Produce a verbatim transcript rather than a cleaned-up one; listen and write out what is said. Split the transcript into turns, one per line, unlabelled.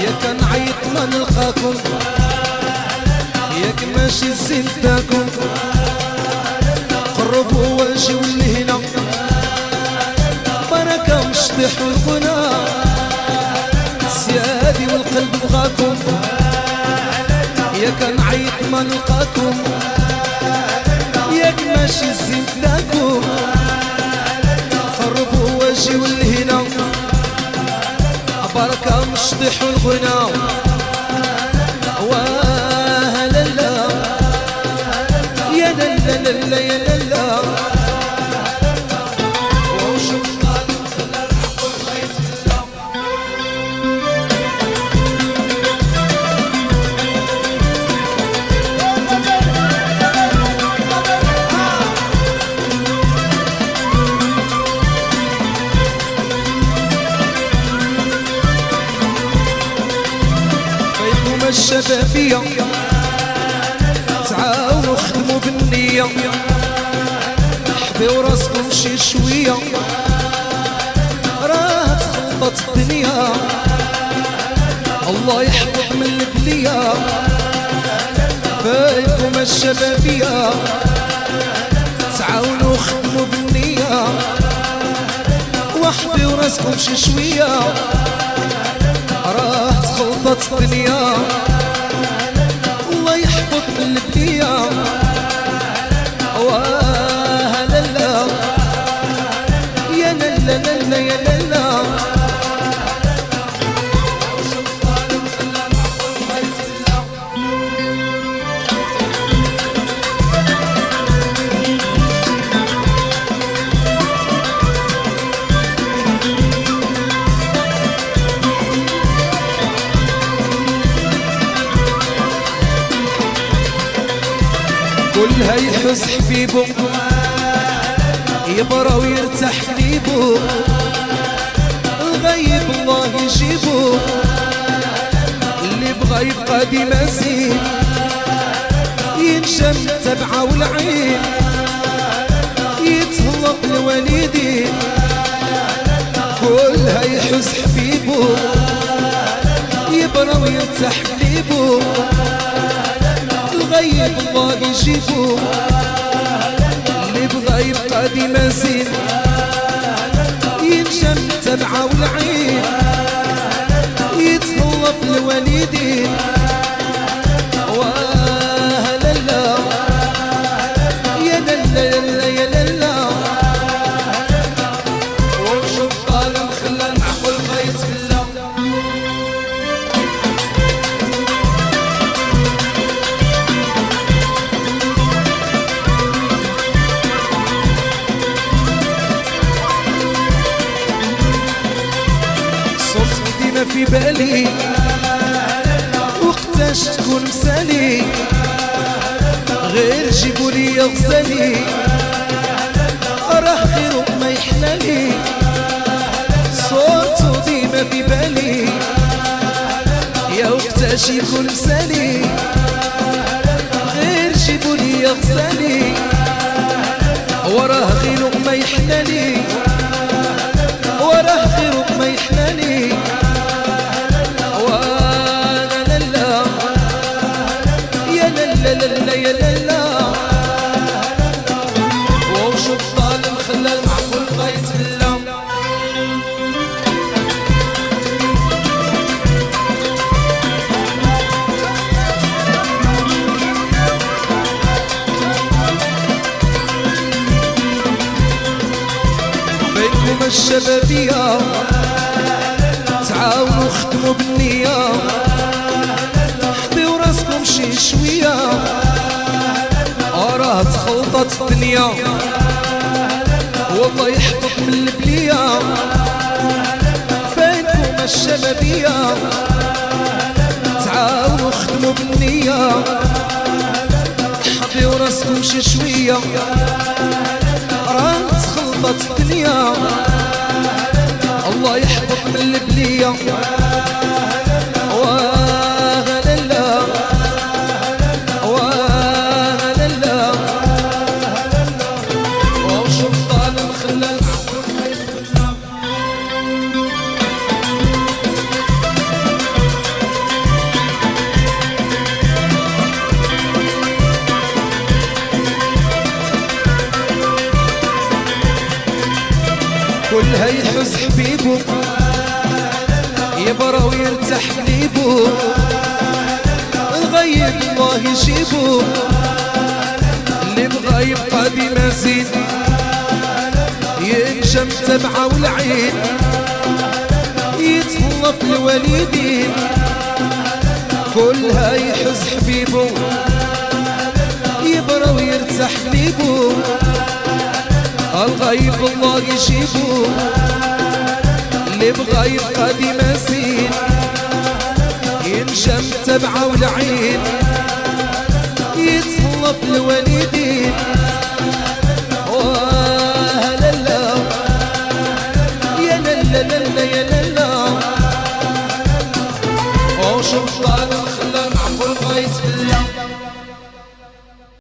ياك نعيط ما نلقاكم ياك ماشي الزين تاكم قربوا واجيو لهنا بركة مش طيحوا الغنى سيادي والقلب بغاكم ياك نعيط ما نلقاكم ياك ماشي الزين تاكم قربوا واجيو لهنا بركة مش طيحوا الغنى واه لالا يا لالا لالا يا لالا الشبابية تعاونوا خدموا بالنية حبيو راسكم شي شوية راه تخلطت الدنيا الله يحفظ من البلية فايكم الشبابية تعاونوا خدموا بالنية وحبيو راسكم شي شوية راه تخلطت الدنيا الله يحفظ من البلية واه لالا يا لالا لالا يا لالا كلها يحس حبيبه يبرى ويرتاح قليبه الغيب الله يجيبه اللي بغى يبقى ديما زين ينشم تبعه والعين يتهلا بالوالدين كلها يحس حبيبه يبرى ويرتاح قليبه الغيب الله يجيبو اللي بغى يبقى ديما زين ينشم تبعه والعين يتهلا بالوالدين واه لالا يا لالا لالا يا لالا وشوف ظالم خلى العقل ما يتكلم في بالي وقتاش تكون مسالي غير جيبولي غزالي راه خير ما يحلالي صوتو ديما في بالي يا وقتاش يكون مسالي غير جيبولي غزالي وراه خير ما يحلالي وراه خير ما يحلالي لالا يا لالا وشوف ظالم خلى المعقول ما يتكلم بينكم الشبابية تعاونوا خدموا بالنية حطيو راسكم شي شوية راه تخلطت الدنيا والله يحفظ من البلية فينكم الشبابية تعاونوا خدموا بالنية حطيو راسكم شي شوية راه تخلطت الدنيا الله يحفظ من البلية كلها يحس حبيبو يبرى ويرتاح قليبو الغيب الله يجيبو اللي بغا يبقى ديما زين ينجم تبعه والعين يتهلا في الوالدين كلها يحس حبيبو يبرى ويرتاح قليبو الغيب الله يجيبو اللي بغى يبقى ديما زين ينجم تبعه والعين يتهلا في الوالدين واه لالا يا لالا لالا يا لالا وشوف طال الخلا